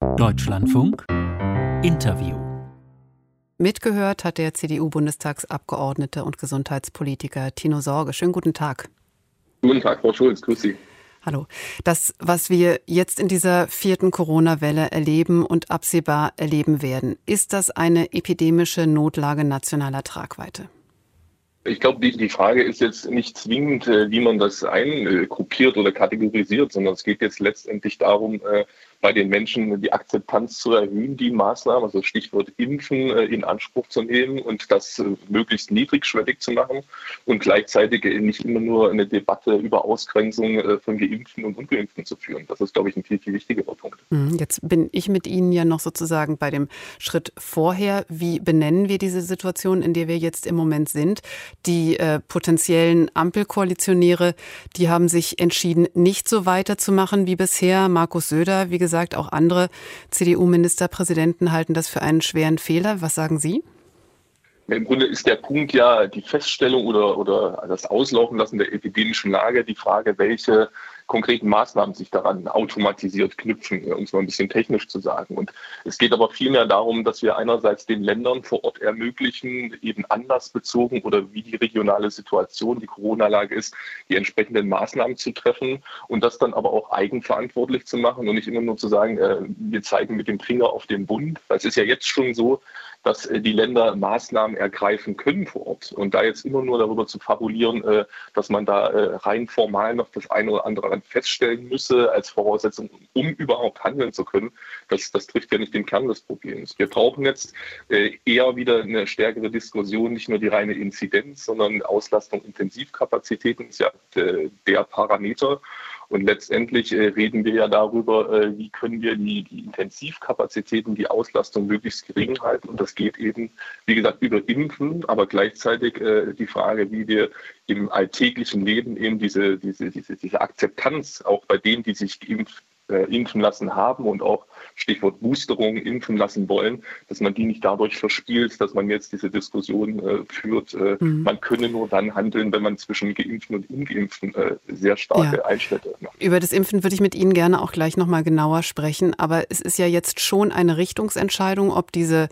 Deutschlandfunk Interview. Mitgehört hat der CDU-Bundestagsabgeordnete und Gesundheitspolitiker Tino Sorge. Schönen guten Tag. Guten Tag, Frau Schulz, grüß Sie. Hallo. Das, was wir jetzt in dieser 4. Corona-Welle erleben und absehbar erleben werden, ist das eine epidemische Notlage nationaler Tragweite? Ich glaube, die Frage ist jetzt nicht zwingend, wie man das eingruppiert oder kategorisiert, sondern es geht jetzt letztendlich darum, bei den Menschen die Akzeptanz zu erhöhen, die Maßnahmen, also Stichwort Impfen, in Anspruch zu nehmen und das möglichst niedrigschwellig zu machen und gleichzeitig nicht immer nur eine Debatte über Ausgrenzung von Geimpften und Ungeimpften zu führen. Das ist, glaube ich, ein viel, viel wichtigerer Punkt. Jetzt bin ich mit Ihnen ja noch sozusagen bei dem Schritt vorher. Wie benennen wir diese Situation, in der wir jetzt im Moment sind? Die potenziellen Ampelkoalitionäre, die haben sich entschieden, nicht so weiterzumachen wie bisher. Markus Söder, wie gesagt, auch andere CDU-Ministerpräsidenten halten das für einen schweren Fehler. Was sagen Sie? Im Grunde ist der Punkt ja die Feststellung oder das Auslaufen lassen der epidemischen Lage, die Frage, welche konkreten Maßnahmen sich daran automatisiert knüpfen, um es mal ein bisschen technisch zu sagen. Und es geht aber vielmehr darum, dass wir einerseits den Ländern vor Ort ermöglichen, eben anlassbezogen oder wie die regionale Situation, die Corona-Lage ist, die entsprechenden Maßnahmen zu treffen und das dann aber auch eigenverantwortlich zu machen und nicht immer nur zu sagen, wir zeigen mit dem Finger auf den Bund. Weil es ist ja jetzt schon so, dass die Länder Maßnahmen ergreifen können vor Ort. Und da jetzt immer nur darüber zu fabulieren, dass man da rein formal noch das eine oder andere feststellen müsse als Voraussetzung, um überhaupt handeln zu können, das trifft ja nicht den Kern des Problems. Wir brauchen jetzt eher wieder eine stärkere Diskussion, nicht nur die reine Inzidenz, sondern Auslastung, Intensivkapazitäten ist ja der Parameter. Und letztendlich reden wir ja darüber, wie können wir die Intensivkapazitäten, die Auslastung möglichst gering halten. Und das geht eben, wie gesagt, über Impfen, aber gleichzeitig die Frage, wie wir im alltäglichen Leben eben diese Akzeptanz auch bei denen, die sich impfen lassen haben und auch Stichwort Boosterung impfen lassen wollen, dass man die nicht dadurch verspielt, dass man jetzt diese Diskussion führt. Man könne nur dann handeln, wenn man zwischen Geimpften und Ungeimpften sehr starke Einschnitte macht. Über das Impfen würde ich mit Ihnen gerne auch gleich nochmal genauer sprechen. Aber es ist ja jetzt schon eine Richtungsentscheidung, ob diese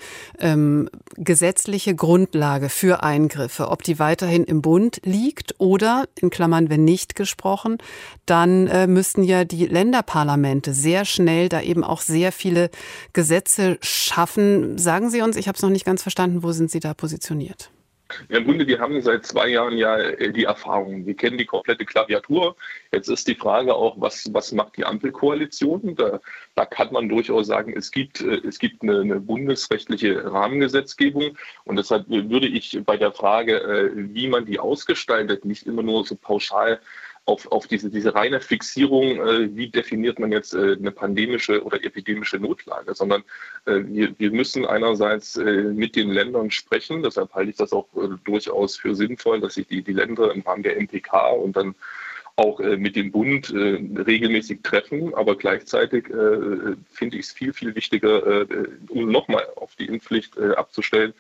gesetzliche Grundlage für Eingriffe, ob die weiterhin im Bund liegt oder, in Klammern, wenn nicht gesprochen, dann müssten ja die Länderparlamente sehr schnell da eben auch sehr viele Gesetze schaffen. Sagen Sie uns, ich habe es noch nicht ganz verstanden, wo sind Sie da positioniert? Ja, im Grunde, wir haben seit 2 Jahren ja die Erfahrung. Wir kennen die komplette Klaviatur. Jetzt ist die Frage auch, was macht die Ampelkoalition? Da kann man durchaus sagen, es gibt eine bundesrechtliche Rahmengesetzgebung. Und deshalb würde ich bei der Frage, wie man die ausgestaltet, nicht immer nur so pauschal auf diese reine Fixierung, wie definiert man jetzt eine pandemische oder epidemische Notlage, sondern wir müssen einerseits mit den Ländern sprechen, deshalb halte ich das auch durchaus für sinnvoll, dass sich die Länder im Rahmen der MPK und dann auch mit dem Bund regelmäßig treffen, aber gleichzeitig finde ich es viel, viel wichtiger, um nochmal auf die Impfpflicht abzustellen,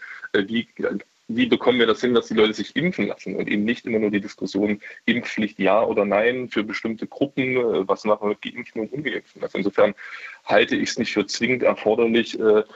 wie bekommen wir das hin, dass die Leute sich impfen lassen und eben nicht immer nur die Diskussion Impfpflicht ja oder nein für bestimmte Gruppen, was machen wir mit Geimpften und Ungeimpften. Also insofern halte ich es nicht für zwingend erforderlich,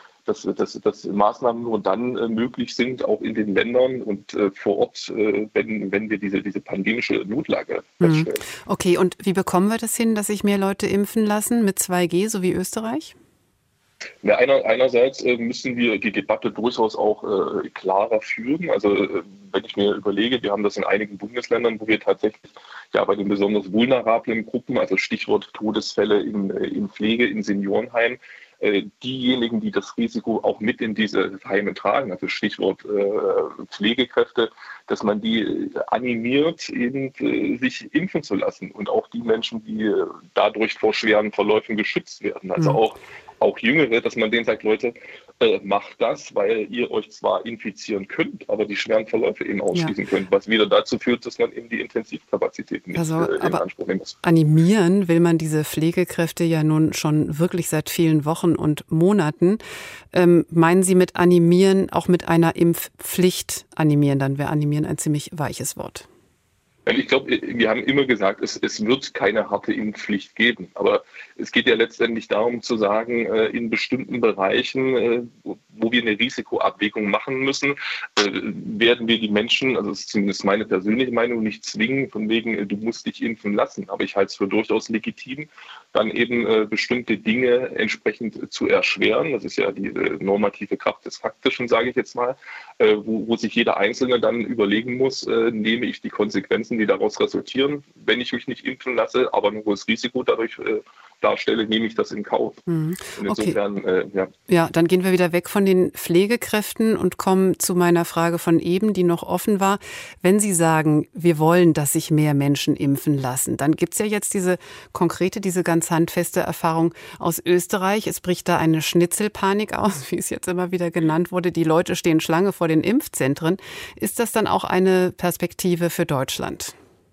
dass Maßnahmen nur dann möglich sind, auch in den Ländern und vor Ort, wenn wir diese pandemische Notlage feststellen. Okay, und wie bekommen wir das hin, dass sich mehr Leute impfen lassen mit 2G, so wie Österreich? Ja, einerseits müssen wir die Debatte durchaus auch klarer führen. Also wenn ich mir überlege, wir haben das in einigen Bundesländern, wo wir tatsächlich ja bei den besonders vulnerablen Gruppen, also Stichwort Todesfälle in Pflege, in Seniorenheimen, diejenigen, die das Risiko auch mit in diese Heime tragen, also Stichwort Pflegekräfte, dass man die animiert, eben sich impfen zu lassen und auch die Menschen, die dadurch vor schweren Verläufen geschützt werden, also auch Jüngere, dass man denen sagt, Leute, macht das, weil ihr euch zwar infizieren könnt, aber die schweren Verläufe eben ausschließen könnt, was wieder dazu führt, dass man eben die Intensivkapazitäten nicht in Anspruch nehmen muss. Animieren will man diese Pflegekräfte ja nun schon wirklich seit vielen Wochen und Monaten. Meinen Sie mit animieren auch mit einer Impfpflicht animieren? Dann wäre animieren ein ziemlich weiches Wort. Ich glaube, wir haben immer gesagt, es wird keine harte Impfpflicht geben. Aber es geht ja letztendlich darum zu sagen, in bestimmten Bereichen, wo wir eine Risikoabwägung machen müssen, werden wir die Menschen, also das ist zumindest meine persönliche Meinung, nicht zwingen, von wegen, du musst dich impfen lassen. Aber ich halte es für durchaus legitim, dann eben bestimmte Dinge entsprechend zu erschweren. Das ist ja die normative Kraft des Faktischen, sage ich jetzt mal, wo sich jeder Einzelne dann überlegen muss, nehme ich die Konsequenzen, die daraus resultieren, wenn ich mich nicht impfen lasse, aber ein hohes Risiko dadurch darstelle, nehme ich das in Kauf. Und insofern, okay. Ja, dann gehen wir wieder weg von den Pflegekräften und kommen zu meiner Frage von eben, die noch offen war. Wenn Sie sagen, wir wollen, dass sich mehr Menschen impfen lassen, dann gibt es ja jetzt diese ganz handfeste Erfahrung aus Österreich. Es bricht da eine Schnitzelpanik aus, wie es jetzt immer wieder genannt wurde. Die Leute stehen Schlange vor den Impfzentren. Ist das dann auch eine Perspektive für Deutschland?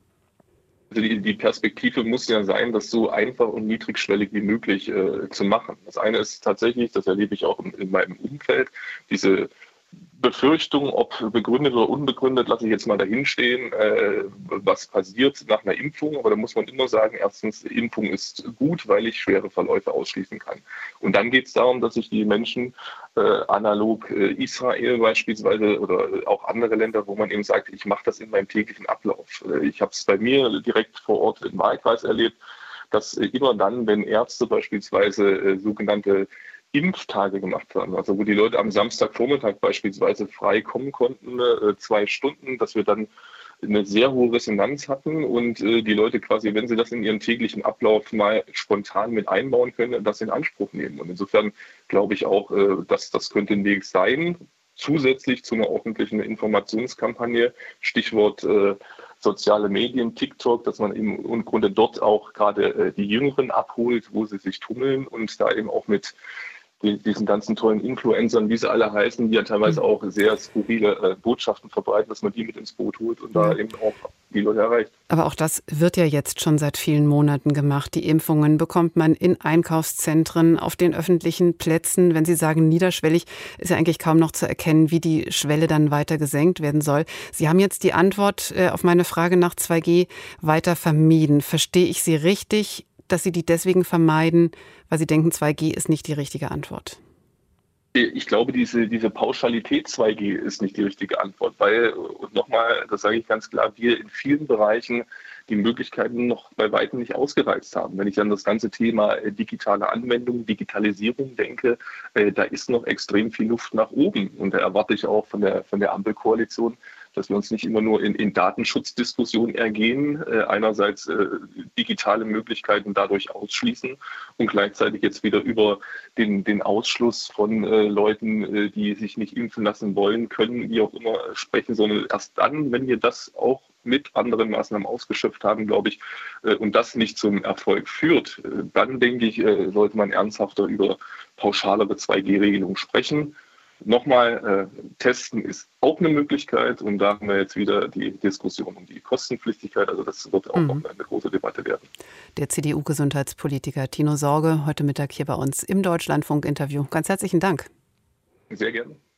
Also die Perspektive muss ja sein, das so einfach und niedrigschwellig wie möglich zu machen. Das eine ist tatsächlich, das erlebe ich auch in meinem Umfeld, diese Befürchtung, ob begründet oder unbegründet, lasse ich jetzt mal dahinstehen, was passiert nach einer Impfung. Aber da muss man immer sagen, erstens, Impfung ist gut, weil ich schwere Verläufe ausschließen kann. Und dann geht es darum, dass sich die Menschen analog Israel beispielsweise oder auch andere Länder, wo man eben sagt, ich mache das in meinem täglichen Ablauf. Ich habe es bei mir direkt vor Ort im Wahlkreis erlebt, dass immer dann, wenn Ärzte beispielsweise sogenannte Impftage gemacht haben, also wo die Leute am Samstagvormittag beispielsweise frei kommen konnten, 2 Stunden, dass wir dann eine sehr hohe Resonanz hatten und die Leute quasi, wenn sie das in ihren täglichen Ablauf mal spontan mit einbauen können, das in Anspruch nehmen. Und insofern glaube ich auch, dass das könnte ein Weg sein, zusätzlich zu einer ordentlichen Informationskampagne, Stichwort soziale Medien, TikTok, dass man im Grunde dort auch gerade die Jüngeren abholt, wo sie sich tummeln und da eben auch mit diesen ganzen tollen Influencern, wie sie alle heißen, die ja teilweise auch sehr skurrile Botschaften verbreiten, dass man die mit ins Boot holt und da eben auch die Leute erreicht. Aber auch das wird ja jetzt schon seit vielen Monaten gemacht. Die Impfungen bekommt man in Einkaufszentren, auf den öffentlichen Plätzen. Wenn Sie sagen niederschwellig, ist ja eigentlich kaum noch zu erkennen, wie die Schwelle dann weiter gesenkt werden soll. Sie haben jetzt die Antwort auf meine Frage nach 2G weiter vermieden. Verstehe ich Sie richtig, dass Sie die deswegen vermeiden, weil Sie denken, 2G ist nicht die richtige Antwort? Ich glaube, diese Pauschalität 2G ist nicht die richtige Antwort, weil, und nochmal, das sage ich ganz klar, wir in vielen Bereichen die Möglichkeiten noch bei weitem nicht ausgereizt haben. Wenn ich an das ganze Thema digitale Anwendung, Digitalisierung denke, da ist noch extrem viel Luft nach oben. Und da erwarte ich auch von der Ampelkoalition, dass wir uns nicht immer nur in Datenschutzdiskussionen ergehen, einerseits digitale Möglichkeiten dadurch ausschließen und gleichzeitig jetzt wieder über den Ausschluss von Leuten, die sich nicht impfen lassen wollen, können, wie auch immer, sprechen, sondern erst dann, wenn wir das auch mit anderen Maßnahmen ausgeschöpft haben, glaube ich, und das nicht zum Erfolg führt, dann denke ich, sollte man ernsthafter über pauschalere 2G-Regelungen sprechen. Nochmal, testen ist auch eine Möglichkeit und da haben wir jetzt wieder die Diskussion um die Kostenpflichtigkeit, also das wird auch noch eine große Debatte werden. Der CDU-Gesundheitspolitiker Tino Sorge, heute Mittag hier bei uns im Deutschlandfunk-Interview. Ganz herzlichen Dank. Sehr gerne.